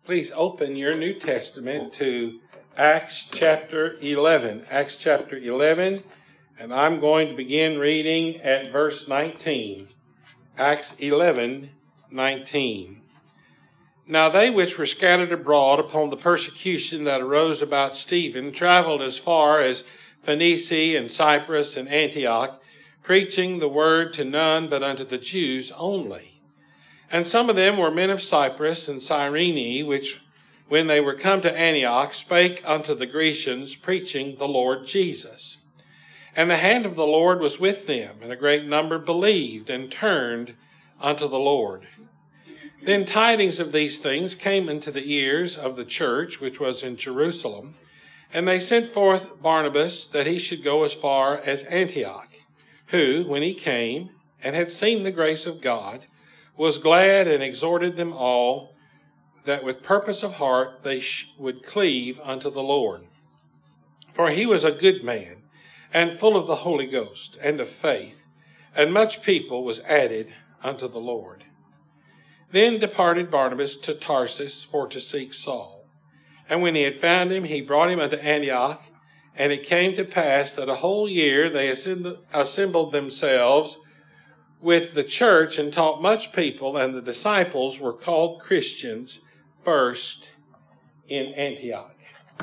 Please open your New Testament to Acts chapter 11. Acts chapter 11, and I'm going to begin reading at verse 19. Acts 11:19. Now they which were scattered abroad upon the persecution that arose about Stephen traveled as far as Phoenicia and Cyprus and Antioch, preaching the word to none but unto the Jews only. And some of them were men of Cyprus and Cyrene, which, when they were come to Antioch, spake unto the Grecians, preaching the Lord Jesus. And the hand of the Lord was with them, and a great number believed and turned unto the Lord. Then tidings of these things came into the ears of the church which was in Jerusalem, and they sent forth Barnabas that he should go as far as Antioch, who, when he came and had seen the grace of God, was glad and exhorted them all that with purpose of heart they would cleave unto the Lord. For he was a good man, and full of the Holy Ghost and of faith, and much people was added unto the Lord. Then departed Barnabas to Tarsus for to seek Saul. And when he had found him, he brought him unto Antioch. And it came to pass that a whole year they assembled themselves with the church and taught much people, and the disciples were called Christians first in Antioch.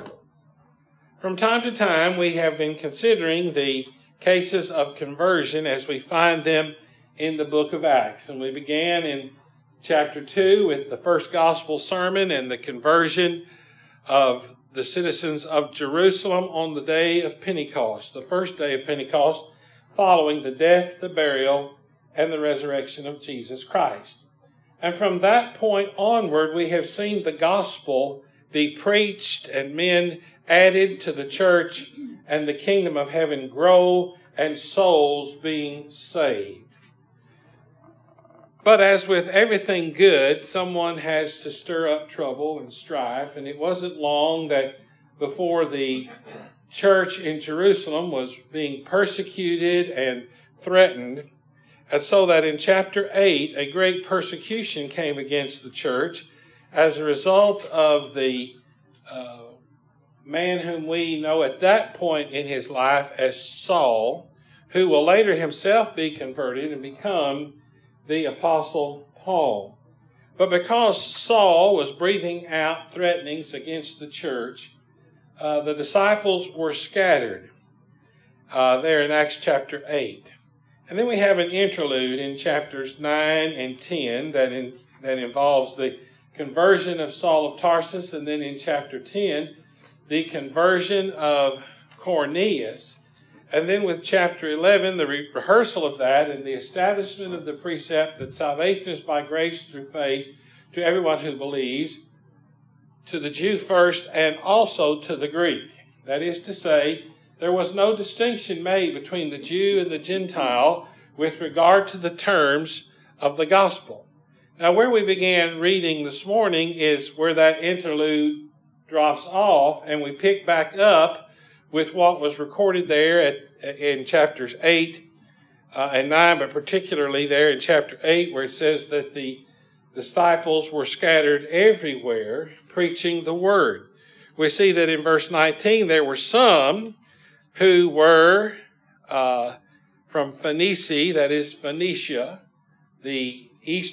From time to time, we have been considering the cases of conversion as we find them in the book of Acts. And we began in chapter 2 with the first gospel sermon and the conversion of the citizens of Jerusalem on the day of Pentecost, the first day of Pentecost, following the death, the burial, and the resurrection of Jesus Christ. And from that point onward, we have seen the gospel be preached and men added to the church and the kingdom of heaven grow and souls being saved. But as with everything good, someone has to stir up trouble and strife, and it wasn't long that before the church in Jerusalem was being persecuted and threatened. And so that in chapter 8, a great persecution came against the church as a result of the man whom we know at that point in his life as Saul, who will later himself be converted and become the Apostle Paul. But because Saul was breathing out threatenings against the church, the disciples were scattered there in Acts chapter 8. And then we have an interlude in chapters 9 and 10 that involves the conversion of Saul of Tarsus, and then in chapter 10, the conversion of Cornelius. And then with chapter 11, the rehearsal of that and the establishment of the precept that salvation is by grace through faith to everyone who believes, to the Jew first and also to the Greek. That is to say, there was no distinction made between the Jew and the Gentile with regard to the terms of the gospel. Now, where we began reading this morning is where that interlude drops off, and we pick back up with what was recorded there in chapters 8 and 9, but particularly there in chapter 8 where it says that the disciples were scattered everywhere preaching the word. We see that in verse 19 there were some who were from Phoenicia, that is Phoenicia, the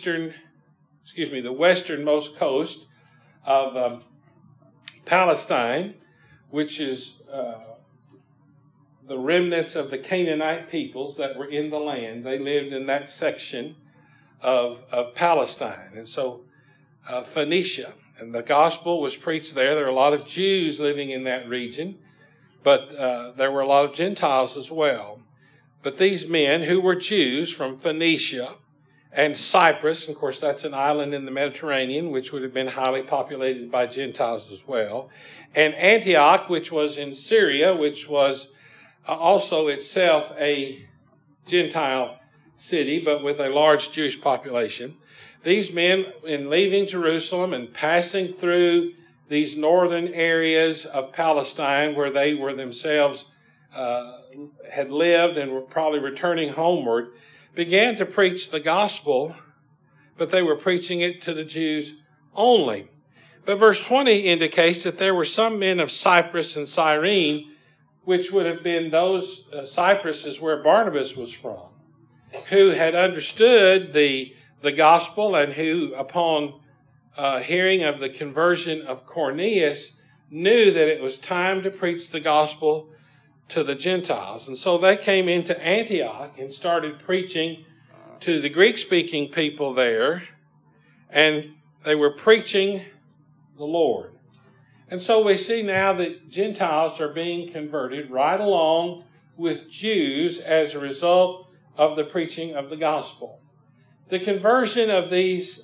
westernmost coast of Palestine, which is the remnants of the Canaanite peoples that were in the land. They lived in that section of Palestine. And so Phoenicia, and the gospel was preached there. There are a lot of Jews living in that region, but there were a lot of Gentiles as well. But these men who were Jews from Phoenicia and Cyprus, and of course that's an island in the Mediterranean, which would have been highly populated by Gentiles as well, and Antioch, which was in Syria, which was also itself a Gentile city, but with a large Jewish population. These men, in leaving Jerusalem and passing through these northern areas of Palestine where they were themselves had lived and were probably returning homeward, began to preach the gospel, but they were preaching it to the Jews only. But verse 20 indicates that there were some men of Cyprus and Cyrene, which would have been those, Cyprus is where Barnabas was from, who had understood the gospel and who, upon hearing of the conversion of Cornelius, knew that it was time to preach the gospel to the Gentiles. And so they came into Antioch and started preaching to the Greek-speaking people there, and they were preaching the Lord. And so we see now that Gentiles are being converted right along with Jews as a result of the preaching of the gospel. The conversion of these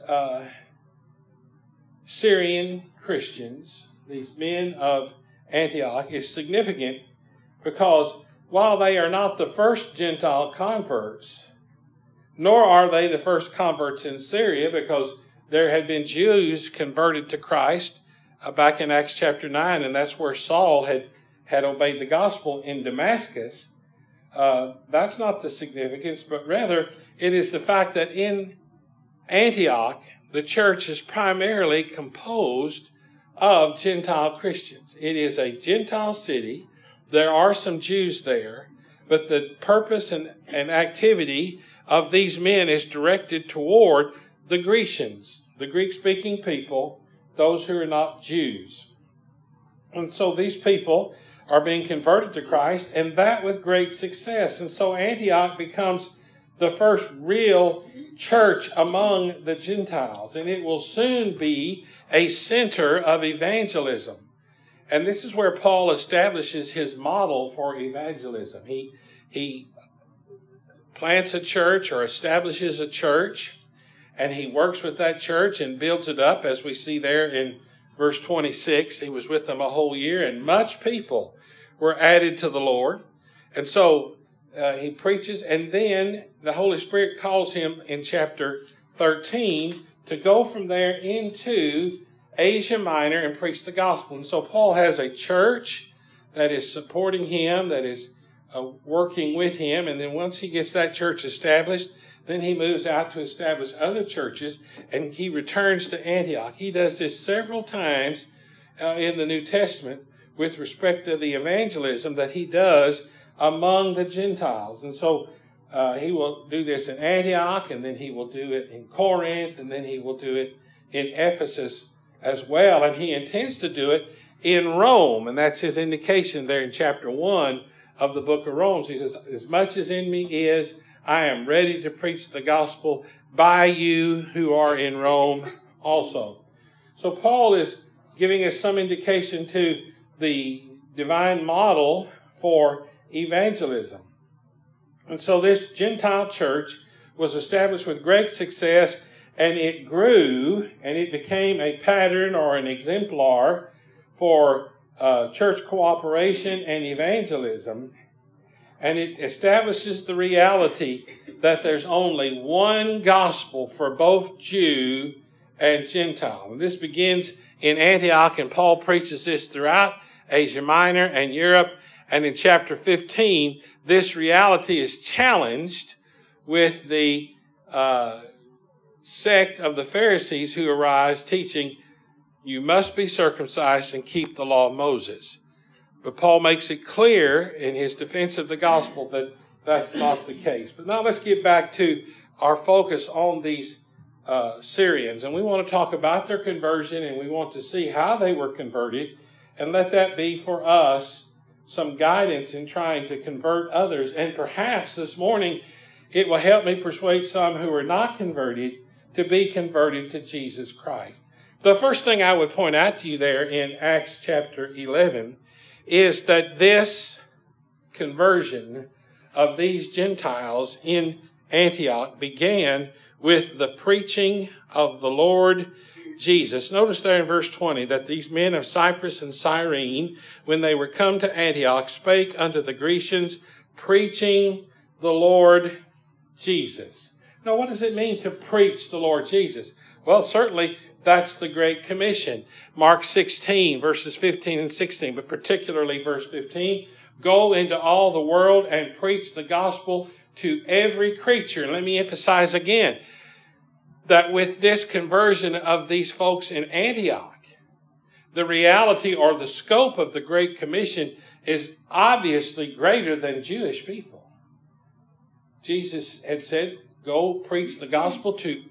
Syrian Christians, these men of Antioch, is significant because while they are not the first Gentile converts, nor are they the first converts in Syria, because there had been Jews converted to Christ back in Acts chapter 9, and that's where Saul had obeyed the gospel in Damascus. That's not the significance, but rather it is the fact that in Antioch, the church is primarily composed of Gentile Christians. It is a Gentile city. There are some Jews there, but the purpose and activity of these men is directed toward the Grecians, the Greek-speaking people, those who are not Jews. And so these people are being converted to Christ, and that with great success. And so Antioch becomes the first real church among the Gentiles, and it will soon be a center of evangelism. And this is where Paul establishes his model for evangelism. He plants a church or establishes a church, and he works with that church and builds it up, as we see there in verse 26. He was with them a whole year, and much people were added to the Lord. And so he preaches, and then the Holy Spirit calls him in chapter 13 to go from there into Asia Minor and preach the gospel. And so Paul has a church that is supporting him, that is working with him, and then once he gets that church established, then he moves out to establish other churches, and he returns to Antioch. He does this several times in the New Testament with respect to the evangelism that he does among the Gentiles. And so he will do this in Antioch, and then he will do it in Corinth, and then he will do it in Ephesus as well. And he intends to do it in Rome, and that's his indication there in chapter 1 of the book of Romans. He says, as much as in me is, I am ready to preach the gospel by you who are in Rome also. So Paul is giving us some indication to the divine model for evangelism. And so this Gentile church was established with great success, and it grew, and it became a pattern or an exemplar for church cooperation and evangelism. And it establishes the reality that there's only one gospel for both Jew and Gentile. And this begins in Antioch, and Paul preaches this throughout Asia Minor and Europe. And in chapter 15, this reality is challenged with the sect of the Pharisees who arise teaching, you must be circumcised and keep the law of Moses. But Paul makes it clear in his defense of the gospel that that's not the case. But now let's get back to our focus on these Syrians. And we want to talk about their conversion, and we want to see how they were converted, and let that be for us some guidance in trying to convert others. And perhaps this morning it will help me persuade some who are not converted to be converted to Jesus Christ. The first thing I would point out to you there in Acts chapter 11 is that this conversion of these Gentiles in Antioch began with the preaching of the Lord Jesus. Notice there in verse 20 that these men of Cyprus and Cyrene, when they were come to Antioch, spake unto the Grecians, preaching the Lord Jesus. Now, what does it mean to preach the Lord Jesus? Well, certainly that's the Great Commission. Mark 16, verses 15 and 16, but particularly verse 15, go into all the world and preach the gospel to every creature. And let me emphasize again that with this conversion of these folks in Antioch, the reality or the scope of the Great Commission is obviously greater than Jewish people. Jesus had said, go preach the gospel to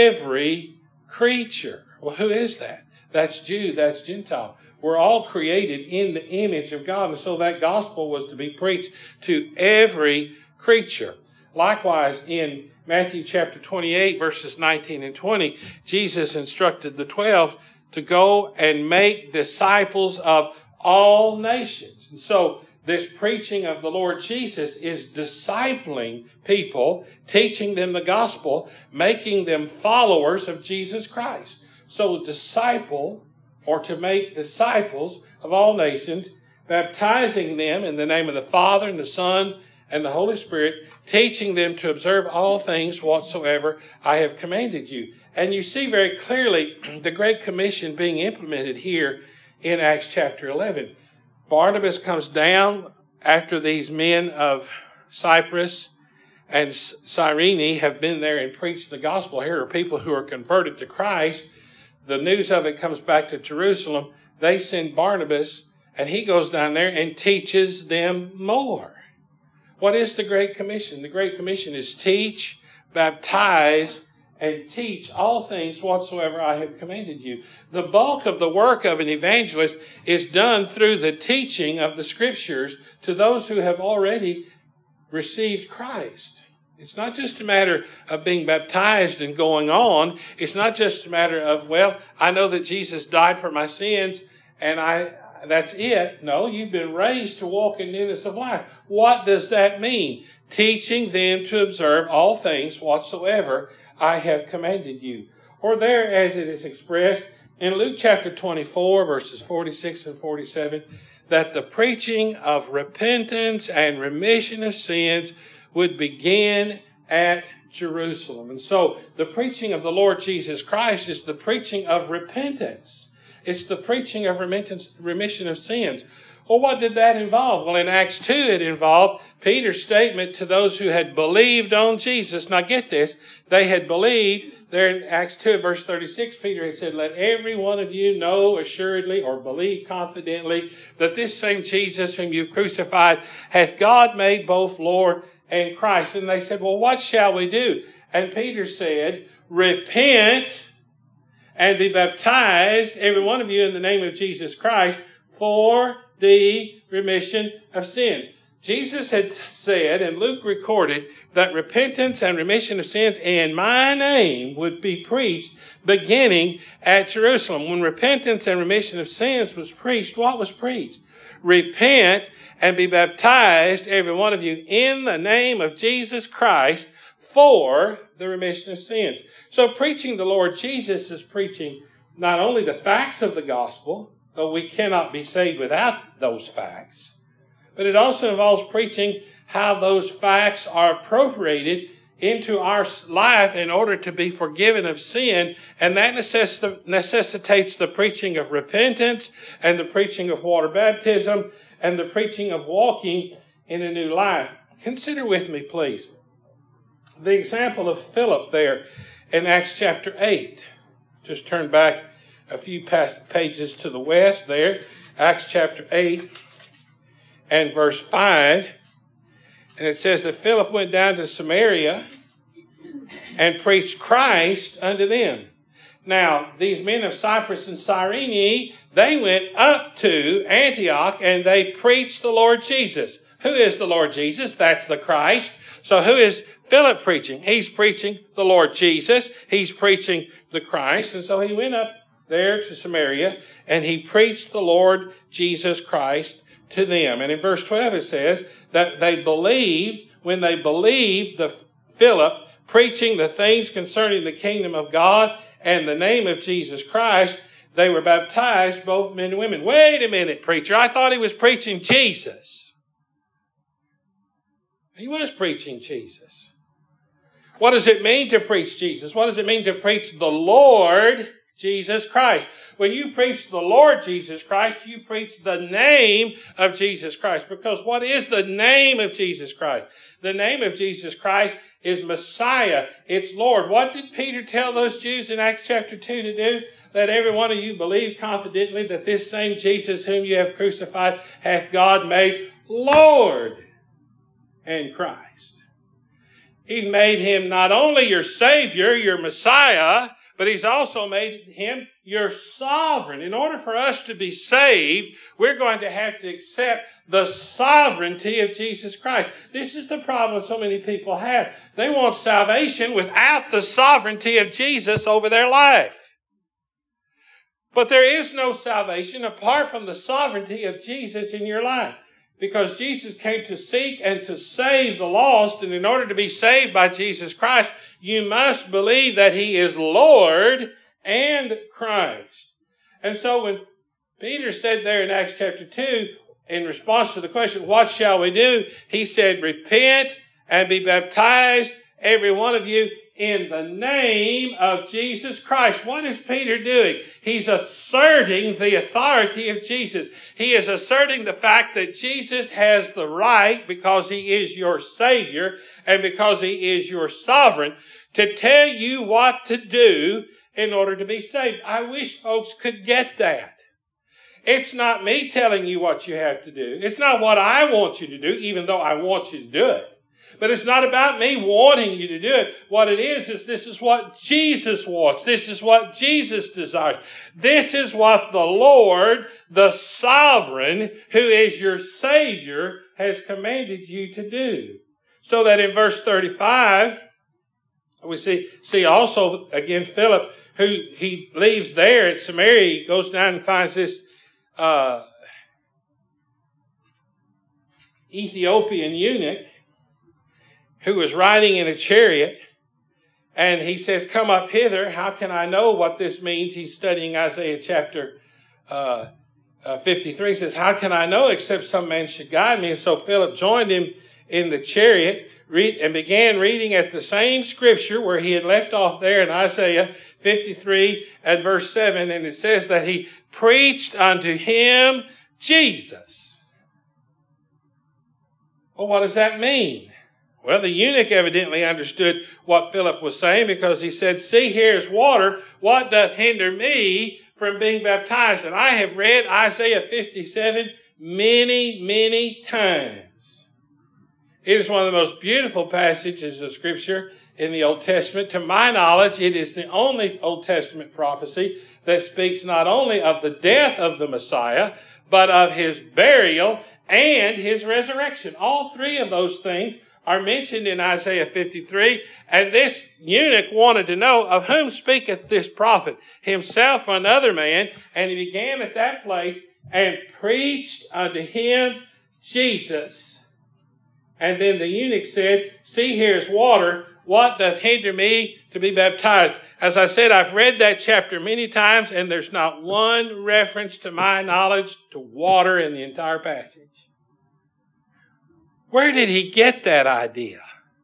every creature. Well, who is that? That's Jew, that's Gentile. We're all created in the image of God, and so that gospel was to be preached to every creature. Likewise, in Matthew chapter 28, verses 19 and 20, Jesus instructed the 12 to go and make disciples of all nations. And so this preaching of the Lord Jesus is discipling people, teaching them the gospel, making them followers of Jesus Christ. So disciple, or to make disciples of all nations, baptizing them in the name of the Father and the Son and the Holy Spirit, teaching them to observe all things whatsoever I have commanded you. And you see very clearly the Great Commission being implemented here in Acts chapter 11. Barnabas comes down after these men of Cyprus and Cyrene have been there and preached the gospel. Here are people who are converted to Christ. The news of it comes back to Jerusalem. They send Barnabas, and he goes down there and teaches them more. What is the Great Commission? The Great Commission is teach, baptize, and teach all things whatsoever I have commanded you. The bulk of the work of an evangelist is done through the teaching of the Scriptures to those who have already received Christ. It's not just a matter of being baptized and going on. It's not just a matter of, well, I know that Jesus died for my sins and that's it. No, you've been raised to walk in newness of life. What does that mean? Teaching them to observe all things whatsoever I have commanded you. Or there, as it is expressed in Luke chapter 24, verses 46 and 47, that the preaching of repentance and remission of sins would begin at Jerusalem. And so the preaching of the Lord Jesus Christ is the preaching of repentance. It's the preaching of remission of sins. Well, what did that involve? Well, in Acts 2, it involved Peter's statement to those who had believed on Jesus. Now get this, they had believed. There in Acts 2, verse 36, Peter had said, let every one of you know assuredly or believe confidently that this same Jesus whom you crucified hath God made both Lord and Christ. And they said, well, what shall we do? And Peter said, repent and be baptized, every one of you, in the name of Jesus Christ, for the remission of sins. Jesus had said, and Luke recorded, that repentance and remission of sins in my name would be preached beginning at Jerusalem. When repentance and remission of sins was preached, what was preached? Repent and be baptized, every one of you, in the name of Jesus Christ for the remission of sins. So preaching the Lord Jesus is preaching not only the facts of the gospel, though we cannot be saved without those facts, but it also involves preaching how those facts are appropriated into our life in order to be forgiven of sin. And that necessitates the preaching of repentance and the preaching of water baptism and the preaching of walking in a new life. Consider with me, please, the example of Philip there in Acts chapter 8. Just turn back a few pages to the west there. Acts chapter 8 and verse 5. And it says that Philip went down to Samaria and preached Christ unto them. Now, these men of Cyprus and Cyrene, they went up to Antioch and they preached the Lord Jesus. Who is the Lord Jesus? That's the Christ. So who is Philip preaching? He's preaching the Lord Jesus. He's preaching the Christ. And so he went up there to Samaria and he preached the Lord Jesus Christ to them. And in verse 12 it says that they believed, when they believed the Philip preaching the things concerning the kingdom of God and the name of Jesus Christ, they were baptized, both men and women. Wait a minute, preacher. I thought he was preaching Jesus. He was preaching Jesus. What does it mean to preach Jesus? What does it mean to preach the Lord Jesus Christ? When you preach the Lord Jesus Christ, you preach the name of Jesus Christ. Because what is the name of Jesus Christ? The name of Jesus Christ is Messiah. It's Lord. What did Peter tell those Jews in Acts chapter 2 to do? let every one of you believe confidently that this same Jesus whom you have crucified hath God made Lord and Christ. He's made him not only your Savior, your Messiah, but he's also made him your sovereign. In order for us to be saved, we're going to have to accept the sovereignty of Jesus Christ. This is the problem so many people have. They want salvation without the sovereignty of Jesus over their life. But there is no salvation apart from the sovereignty of Jesus in your life. Because Jesus came to seek and to save the lost, and in order to be saved by Jesus Christ, you must believe that he is Lord and Christ. And so when Peter said there in Acts chapter 2, in response to the question, what shall we do? He said, repent and be baptized, every one of you, in the name of Jesus Christ. What is Peter doing? He's asserting the authority of Jesus. He is asserting the fact that Jesus has the right, because he is your Savior and because he is your sovereign, to tell you what to do in order to be saved. I wish folks could get that. It's not me telling you what you have to do. It's not what I want you to do, even though I want you to do it. But it's not about me wanting you to do it. What it is this is what Jesus wants. This is what Jesus desires. This is what the Lord, the sovereign, who is your Savior, has commanded you to do. So that in verse 35, we see also, again, Philip, who he leaves there at Samaria, he goes down and finds this Ethiopian eunuch who was riding in a chariot, and he says, come up hither. How can I know what this means? He's studying Isaiah chapter 53. He says, how can I know except some man should guide me? And so Philip joined him in the chariot and began reading at the same scripture where he had left off there in Isaiah 53 and verse 7. And it says that he preached unto him Jesus. Well, what does that mean? Well, the eunuch evidently understood what Philip was saying, because he said, see, here is water. What doth hinder me from being baptized? And I have read Isaiah 57 many, many times. It is one of the most beautiful passages of Scripture in the Old Testament. To my knowledge, it is the only Old Testament prophecy that speaks not only of the death of the Messiah, but of his burial and his resurrection. All three of those things are mentioned in Isaiah 53, and this eunuch wanted to know, of whom speaketh this prophet, himself or another man? And he began at that place and preached unto him Jesus. And then the eunuch said, see, here is water. What doth hinder me to be baptized? As I said, I've read that chapter many times, and there's not one reference to my knowledge to water in the entire passage. Where did he get that idea?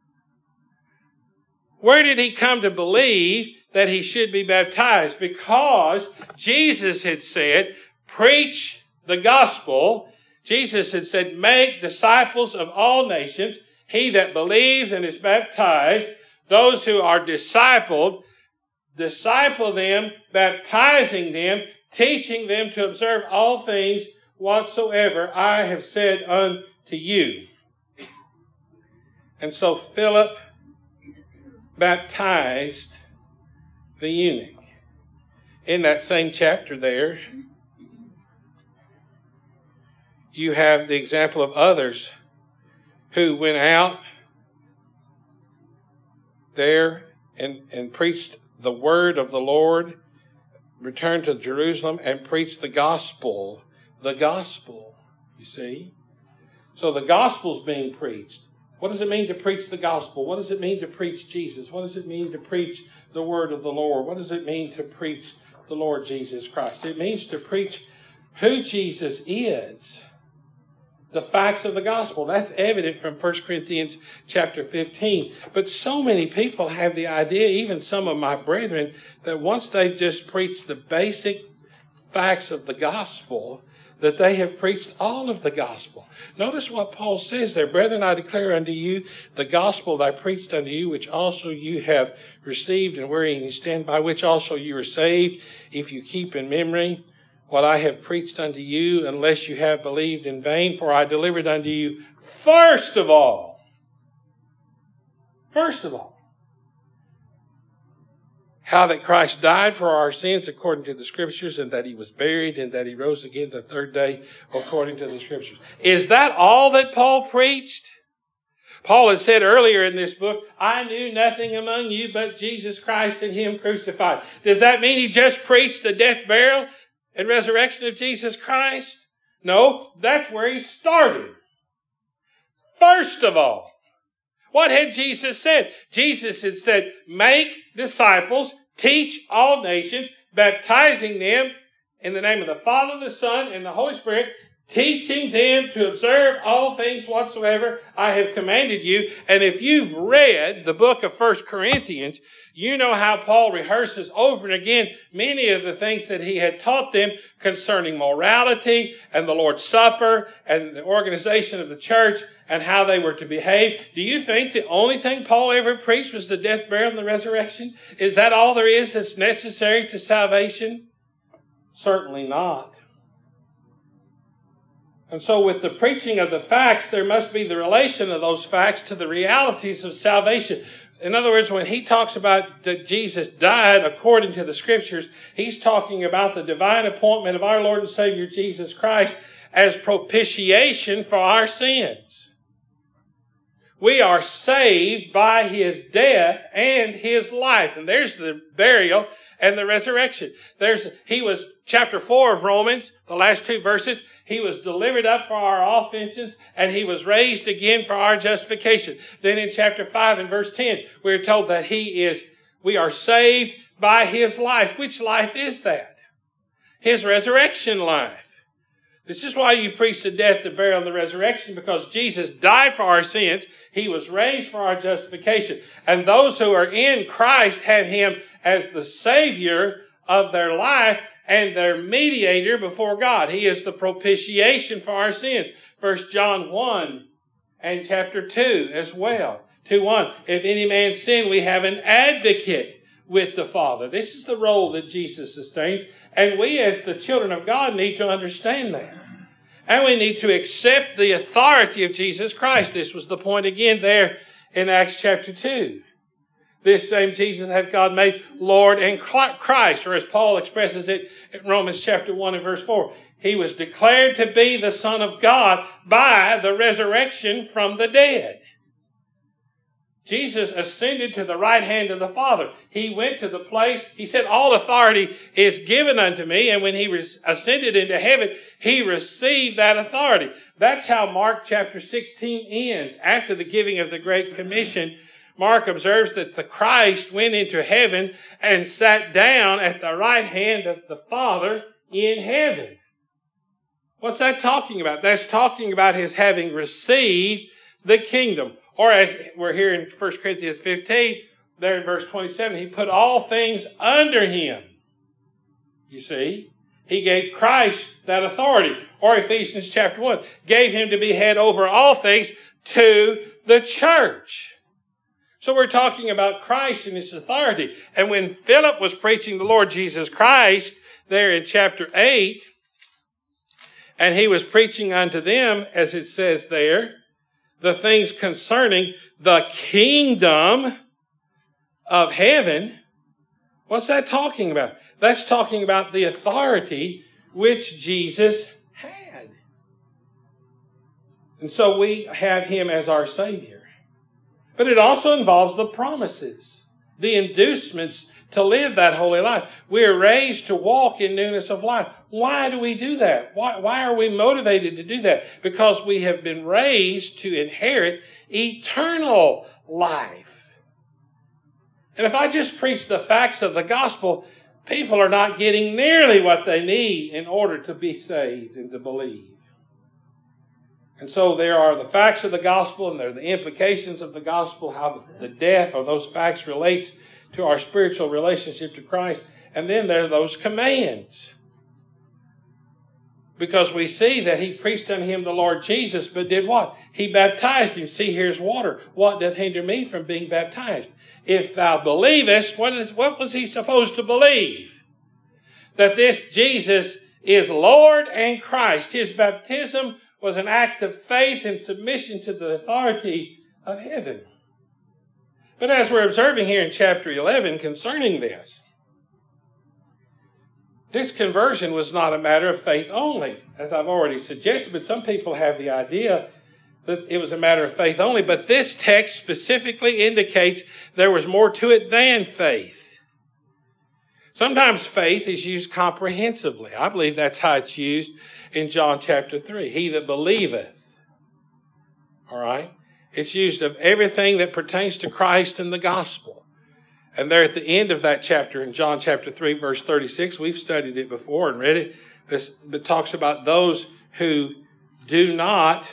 Where did he come to believe that he should be baptized? Because Jesus had said, preach the gospel. Jesus had said, make disciples of all nations. He that believes and is baptized, those who are discipled, disciple them, baptizing them, teaching them to observe all things whatsoever I have said unto you. And so Philip baptized the eunuch. In that same chapter there, you have the example of others who went out there and preached the word of the Lord, returned to Jerusalem and preached the gospel. The gospel, you see. So the gospel's being preached. What does it mean to preach the gospel? What does it mean to preach Jesus? What does it mean to preach the word of the Lord? What does it mean to preach the Lord Jesus Christ? It means to preach who Jesus is. The facts of the gospel. That's evident from 1 Corinthians chapter 15. But so many people have the idea, even some of my brethren, that once they've just preached the basic facts of the gospel, that they have preached all of the gospel. Notice what Paul says there. Brethren, I declare unto you the gospel that I preached unto you, which also you have received, and wherein you stand, by which also you are saved, if you keep in memory what I have preached unto you, unless you have believed in vain. For I delivered unto you first of all, how that Christ died for our sins according to the Scriptures, and that he was buried, and that he rose again the third day according to the Scriptures. Is that all that Paul preached? Paul had said earlier in this book, I knew nothing among you but Jesus Christ and him crucified. Does that mean he just preached the death, burial, and resurrection of Jesus Christ? No, that's where he started. First of all, what had Jesus said? Jesus had said, make disciples, teach all nations, baptizing them in the name of the Father, the Son, and the Holy Spirit, teaching them to observe all things whatsoever I have commanded you. And if you've read the book of 1 Corinthians, you know how Paul rehearses over and again many of the things that he had taught them concerning morality and the Lord's Supper and the organization of the church and how they were to behave. Do you think the only thing Paul ever preached was the death, burial, and the resurrection? Is that all there is that's necessary to salvation? Certainly not. And so with the preaching of the facts, there must be the relation of those facts to the realities of salvation. In other words, when he talks about that Jesus died according to the Scriptures, he's talking about the divine appointment of our Lord and Savior Jesus Christ as propitiation for our sins. We are saved by his death and his life. And there's the burial and the resurrection. He was, chapter 4 of Romans, the last two verses, he was delivered up for our offenses, and he was raised again for our justification. Then in chapter 5 and verse 10, we're told that we are saved by his life. Which life is that? His resurrection life. This is why you preach the death, the burial, and the resurrection, because Jesus died for our sins. He was raised for our justification. And those who are in Christ have him as the Savior of their life and their mediator before God. He is the propitiation for our sins. 1 John 1 and chapter 2 as well. 2:1. If any man sin, we have an advocate with the Father. This is the role that Jesus sustains. And we as the children of God need to understand that. And we need to accept the authority of Jesus Christ. This was the point again there in Acts chapter 2. This same Jesus hath God made Lord and Christ, or as Paul expresses it in Romans chapter 1 and verse 4. He was declared to be the Son of God by the resurrection from the dead. Jesus ascended to the right hand of the Father. He went to the place, he said, all authority is given unto me. And when he ascended into heaven, he received that authority. That's how Mark chapter 16 ends. After the giving of the Great Commission, Mark observes that the Christ went into heaven and sat down at the right hand of the Father in heaven. What's that talking about? That's talking about his having received the kingdom. Or as we're here in 1 Corinthians 15, there in verse 27, he put all things under him. You see, he gave Christ that authority. Or Ephesians chapter 1, gave him to be head over all things to the church. So we're talking about Christ and his authority. And when Philip was preaching the Lord Jesus Christ there in chapter 8, and he was preaching unto them, as it says there, the things concerning the kingdom of heaven. What's that talking about? That's talking about the authority which Jesus had. And so we have him as our Savior. But it also involves the promises, the inducements to live that holy life. We are raised to walk in newness of life. Why do we do that? Why are we motivated to do that? Because we have been raised to inherit eternal life. And if I just preach the facts of the gospel, people are not getting nearly what they need in order to be saved and to believe. And so there are the facts of the gospel and there are the implications of the gospel, how the death of those facts relates to our spiritual relationship to Christ. And then there are those commands. Because we see that he preached unto him the Lord Jesus, but did what? He baptized him. See, here's water. What doth hinder me from being baptized? If thou believest, what was he supposed to believe? That this Jesus is Lord and Christ. His baptism was an act of faith and submission to the authority of heaven. But as we're observing here in chapter 11 concerning this conversion was not a matter of faith only, as I've already suggested, but some people have the idea that it was a matter of faith only. But this text specifically indicates there was more to it than faith. Sometimes faith is used comprehensively. I believe that's how it's used in John chapter 3. He that believeth. All right? It's used of everything that pertains to Christ and the gospel. And there at the end of that chapter, in John chapter 3, verse 36, we've studied it before and read it. It talks about those who do not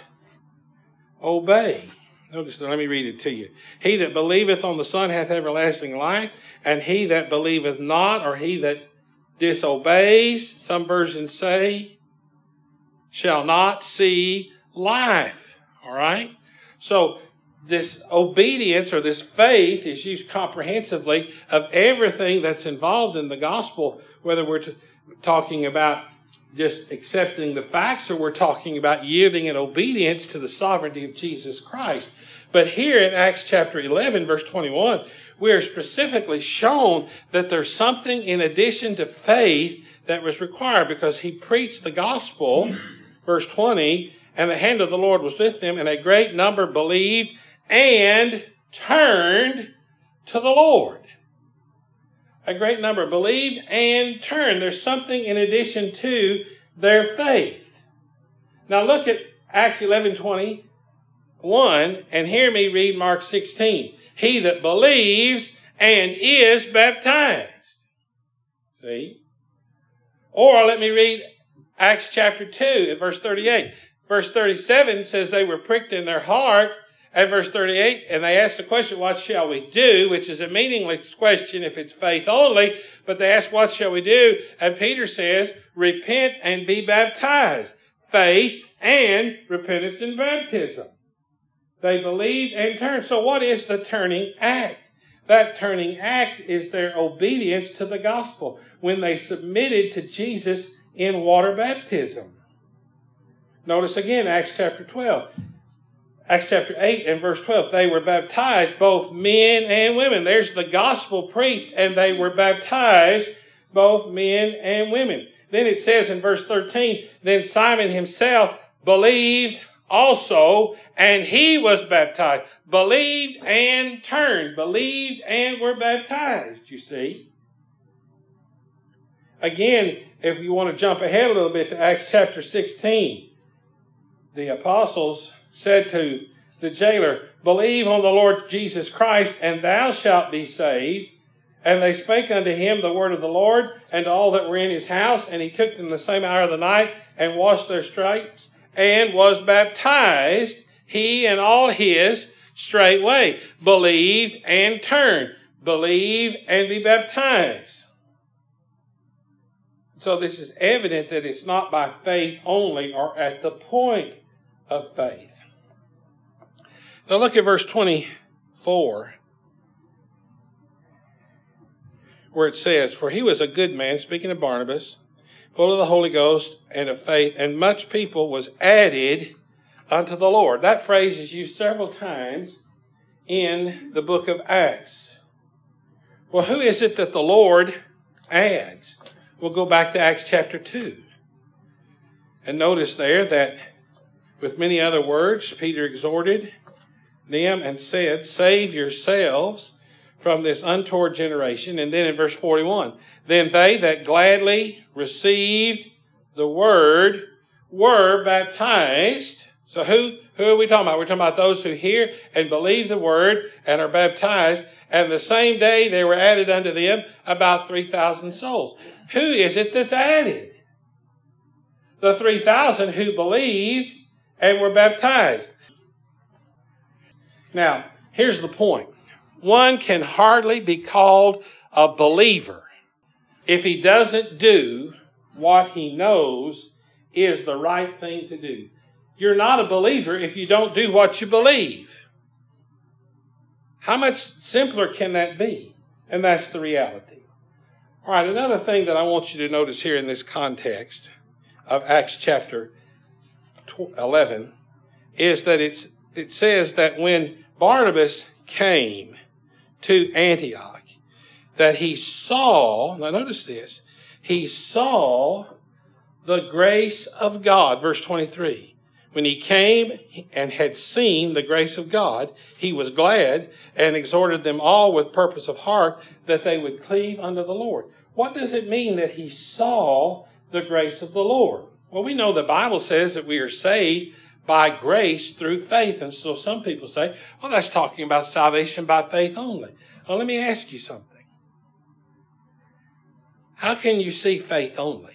obey. Notice, let me read it to you. He that believeth on the Son hath everlasting life, and he that believeth not, or he that disobeys, some versions say, shall not see life. All right? So this obedience or this faith is used comprehensively of everything that's involved in the gospel, whether we're talking about just accepting the facts or we're talking about yielding in obedience to the sovereignty of Jesus Christ. But here in Acts chapter 11, verse 21, we are specifically shown that there's something in addition to faith that was required, because he preached the gospel, verse 20, and the hand of the Lord was with them, and a great number believed and turned to the Lord. A great number believed and turned. There's something in addition to their faith. Now look at Acts 11:21 and hear me read Mark 16. He that believes and is baptized. See? Or let me read Acts chapter 2 at verse 38. Verse 37 says they were pricked in their heart. At verse 38, and they asked the question, what shall we do? Which is a meaningless question if it's faith only. But they asked, what shall we do? And Peter says, repent and be baptized. Faith and repentance and baptism. They believed and turned. So what is the turning act? That turning act is their obedience to the gospel when they submitted to Jesus in water baptism. Notice again Acts chapter 12. Acts chapter 8 and verse 12, they were baptized, both men and women. There's the gospel preached, and they were baptized, both men and women. Then it says in verse 13, then Simon himself believed also, and he was baptized. Believed and turned. Believed and were baptized, you see. Again, if you want to jump ahead a little bit to Acts chapter 16, the apostles said to the jailer, believe on the Lord Jesus Christ, and thou shalt be saved. And they spake unto him the word of the Lord, and to all that were in his house. And he took them the same hour of the night, and washed their stripes, and was baptized, he and all his, straightway. Believed and turned. Believe and be baptized. So this is evident that it's not by faith only, or at the point of faith. Now look at verse 24, where it says, for he was a good man, speaking of Barnabas, full of the Holy Ghost and of faith, and much people was added unto the Lord. That phrase is used several times in the book of Acts. Well, who is it that the Lord adds? We'll go back to Acts chapter 2. And notice there that with many other words, Peter exhorted them and said, save yourselves from this untoward generation. And then in verse 41, then they that gladly received the word were baptized. So who are we talking about? We're talking about those who hear and believe the word and are baptized. And the same day there were added unto them about 3,000 souls. Who is it that's added? The 3,000 who believed and were baptized. Now, here's the point. One can hardly be called a believer if he doesn't do what he knows is the right thing to do. You're not a believer if you don't do what you believe. How much simpler can that be? And that's the reality. All right, another thing that I want you to notice here in this context of Acts chapter 11 is that it says that when Barnabas came to Antioch, that he saw, now notice this, he saw the grace of God. Verse 23. When he came and had seen the grace of God, he was glad and exhorted them all with purpose of heart that they would cleave unto the Lord. What does it mean that he saw the grace of the Lord? Well, we know the Bible says that we are saved by grace through faith. And so some people say, well, that's talking about salvation by faith only. Well, let me ask you something. How can you see faith only?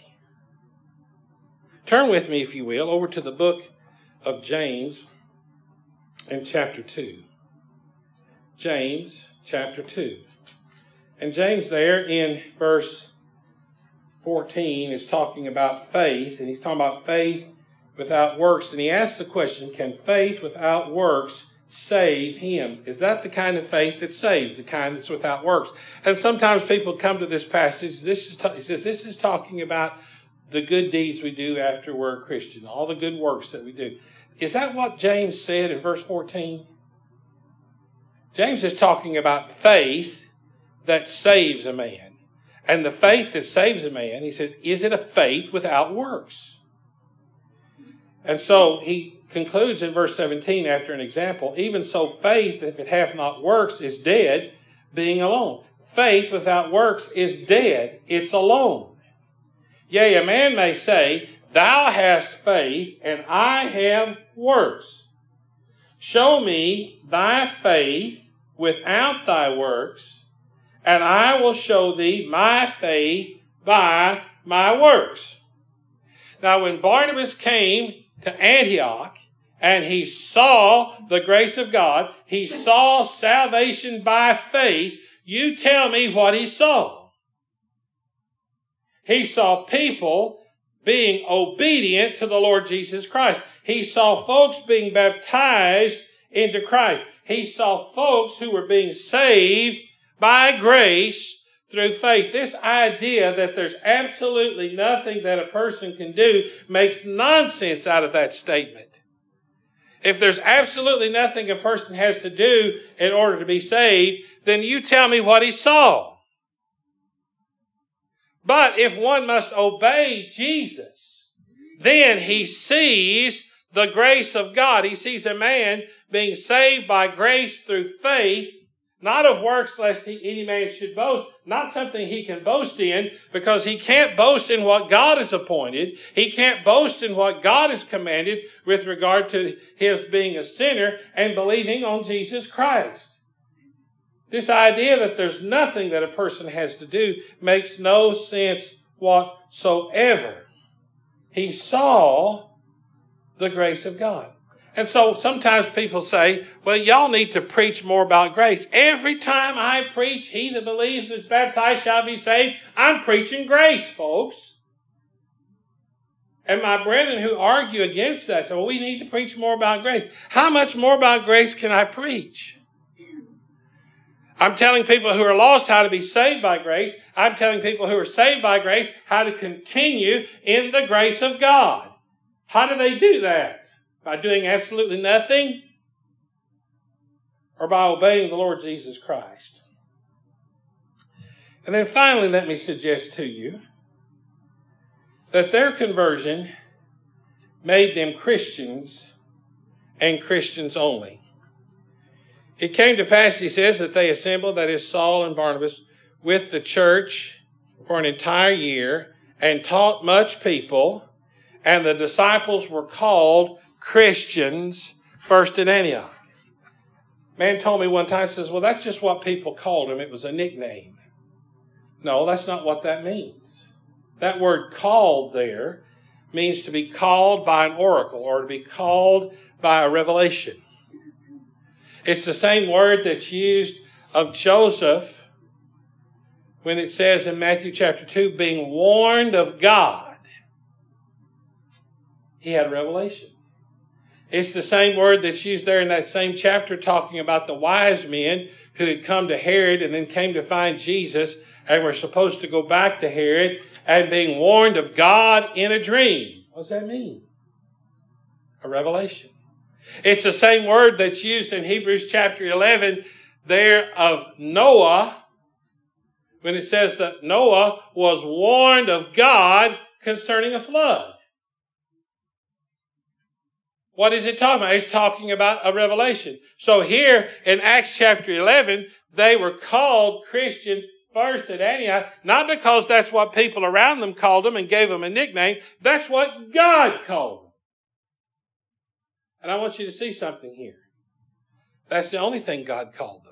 Turn with me, if you will, over to the book of James in chapter 2. James chapter 2. And James there in verse 14 is talking about faith, and he's talking about faith without works. And he asks the question, can faith without works save him? Is that the kind of faith that saves, the kind that's without works? And sometimes people come to this passage, he says this is talking about the good deeds we do after we're a Christian, all the good works that we do. Is that what James said in verse 14? James is talking about faith that saves a man. And the faith that saves a man, he says, is it a faith without works? And so he concludes in verse 17 after an example, even so faith, if it hath not works, is dead, being alone. Faith without works is dead, it's alone. Yea, a man may say, thou hast faith, and I have works. Show me thy faith without thy works, and I will show thee my faith by my works. Now, when Barnabas came to Antioch, and he saw the grace of God, he saw salvation by faith, you tell me what he saw. He saw people being obedient to the Lord Jesus Christ. He saw folks being baptized into Christ. He saw folks who were being saved by grace through faith. This idea that there's absolutely nothing that a person can do makes nonsense out of that statement. If there's absolutely nothing a person has to do in order to be saved, then you tell me what he saw. But if one must obey Jesus, then he sees the grace of God. He sees a man being saved by grace through faith, not of works lest any man should boast, not something he can boast in, because he can't boast in what God has appointed. He can't boast in what God has commanded with regard to his being a sinner and believing on Jesus Christ. This idea that there's nothing that a person has to do makes no sense whatsoever. He saw the grace of God. And so sometimes people say, well, y'all need to preach more about grace. Every time I preach, he that believes and is baptized shall be saved, I'm preaching grace, folks. And my brethren who argue against that say, well, we need to preach more about grace. How much more about grace can I preach? I'm telling people who are lost how to be saved by grace. I'm telling people who are saved by grace how to continue in the grace of God. How do they do that? By doing absolutely nothing? Or by obeying the Lord Jesus Christ? And then finally, let me suggest to you that their conversion made them Christians and Christians only. It came to pass, he says, that they assembled, that is Saul and Barnabas, with the church for an entire year and taught much people, and the disciples were called Christians first in Antioch. Man told me one time, says, well, that's just what people called him. It was a nickname. No, that's not what that means. That word called there means to be called by an oracle or to be called by a revelation. It's the same word that's used of Joseph when it says in Matthew chapter 2, being warned of God. He had a revelation. It's the same word that's used there in that same chapter talking about the wise men who had come to Herod and then came to find Jesus and were supposed to go back to Herod and being warned of God in a dream. What does that mean? A revelation. It's the same word that's used in Hebrews chapter 11 there of Noah, when it says that Noah was warned of God concerning a flood. What is it talking about? It's talking about a revelation. So here in Acts chapter 11, they were called Christians first at Antioch, not because that's what people around them called them and gave them a nickname. That's what God called them. And I want you to see something here. That's the only thing God called them.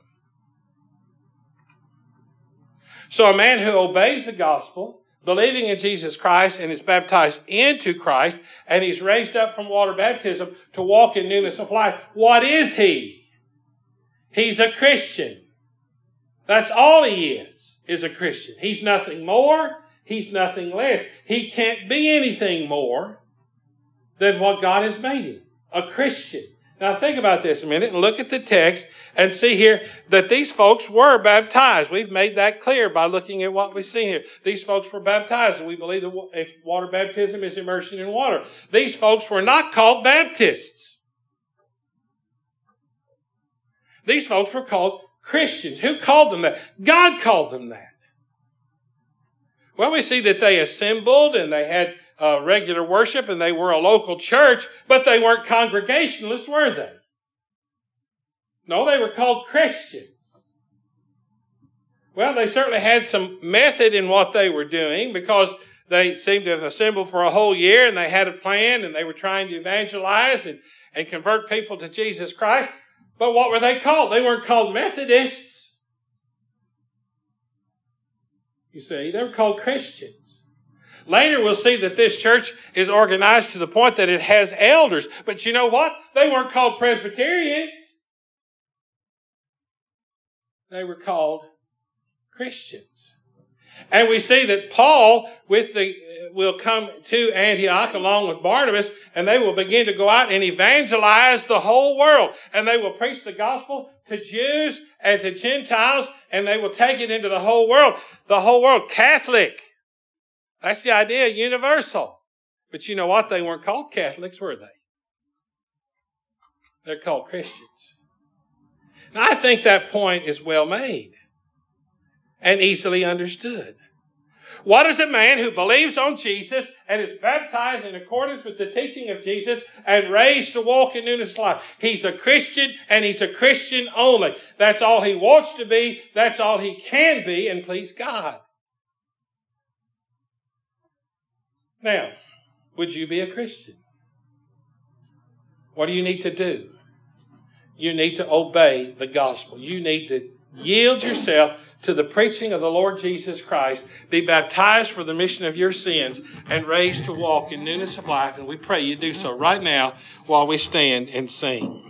So a man who obeys the gospel, believing in Jesus Christ and is baptized into Christ, and he's raised up from water baptism to walk in newness of life, what is he? He's a Christian. That's all he is a Christian. He's nothing more. He's nothing less. He can't be anything more than what God has made him, a Christian. Now think about this a minute and look at the text and see here that these folks were baptized. We've made that clear by looking at what we've seen here. These folks were baptized, and we believe that water baptism is immersion in water. These folks were not called Baptists. These folks were called Christians. Who called them that? God called them that. Well, we see that they assembled and they had regular worship and they were a local church, but they weren't Congregationalists, were they? No, they were called Christians. Well, they certainly had some method in what they were doing because they seemed to have assembled for a whole year and they had a plan and they were trying to evangelize and convert people to Jesus Christ. But what were they called? They weren't called Methodists. You see, they were called Christians. Later we'll see that this church is organized to the point that it has elders. But you know what? They weren't called Presbyterians. They were called Christians. And we see that Paul will come to Antioch along with Barnabas, and they will begin to go out and evangelize the whole world. And they will preach the gospel to Jews and to Gentiles, and they will take it into the whole world. The whole world, Catholic. That's the idea, universal. But you know what? They weren't called Catholics, were they? They're called Christians. Now, I think that point is well made and easily understood. What is a man who believes on Jesus and is baptized in accordance with the teaching of Jesus and raised to walk in newness of life? He's a Christian, and he's a Christian only. That's all he wants to be. That's all he can be and please God. Now, would you be a Christian? What do you need to do? You need to obey the gospel. You need to yield yourself to the preaching of the Lord Jesus Christ, be baptized for the remission of your sins, and raised to walk in newness of life. And we pray you do so right now while we stand and sing.